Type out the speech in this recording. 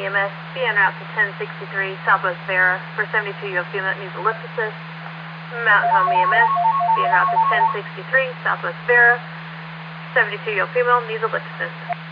EMS, be en route to 1063 Southwest Vera for 72-year-old female that needs a lift assist. Mountain Home EMS, be en route to 1063 Southwest Vera, 72-year-old female needs a lift assist.